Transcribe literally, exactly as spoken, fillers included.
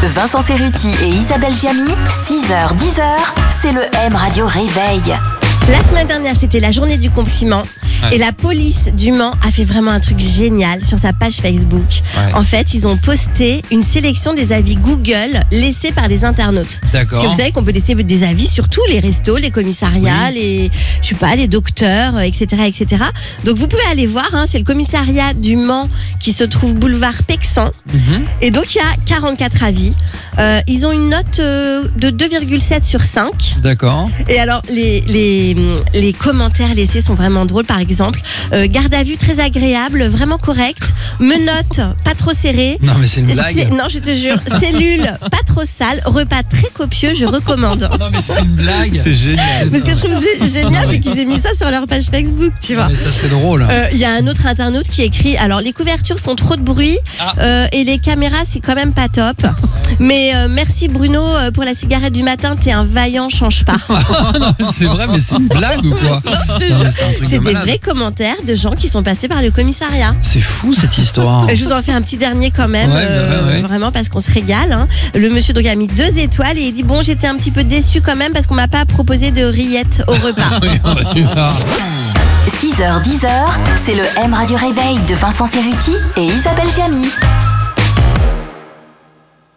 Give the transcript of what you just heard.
Vincent Cerruti et Isabelle Giamy, six heures dix heures, c'est le M Radio Réveil. La semaine dernière, c'était la journée du compliment. Ouais. Et la police du Mans a fait vraiment un truc génial sur sa page Facebook. Ouais. En fait, ils ont posté une sélection des avis Google laissés par les internautes. D'accord. Parce que vous savez qu'on peut laisser des avis sur tous les restos, les commissariats, oui. les, je sais pas, les docteurs, et cetera, et cetera. Donc vous pouvez aller voir, hein, c'est le commissariat du Mans qui se trouve boulevard Pexan. Mm-hmm. Et donc il y a quarante-quatre avis. Euh, ils ont une note euh, de deux virgule sept sur cinq. D'accord. Et alors les, les, les commentaires laissés sont vraiment drôles. Par exemple, euh, garde à vue très agréable, vraiment correct. Menottes pas trop serrées. Non mais c'est une blague. C'est, non je te jure. Cellule pas trop sale. Repas très copieux, je recommande. Non mais c'est une blague. C'est génial. Mais ce que je trouve gé- génial, c'est qu'ils aient mis ça sur leur page Facebook, tu vois. Mais ça c'est drôle. Il euh, y a un autre internaute qui écrit, alors les couvertures font trop de bruit ah. euh, et les caméras c'est quand même pas top. Mais euh, merci Bruno euh, pour la cigarette du matin, t'es un vaillant, change pas. Non, c'est vrai, mais c'est une blague ou quoi? Non, je te jure. C'est, c'est de des vrais commentaires de gens qui sont passés par le commissariat. C'est fou cette histoire. Je vous en fais un petit dernier quand même, ouais, euh, ouais, ouais. vraiment parce qu'on se régale. Hein. Le monsieur donc a mis deux étoiles et il dit bon, j'étais un petit peu déçu quand même parce qu'on m'a pas proposé de rillettes au repas. Oui, bah, tu vois. six heures dix heures, c'est le M Radio Réveil de Vincent Cerruti et Isabelle Giamy.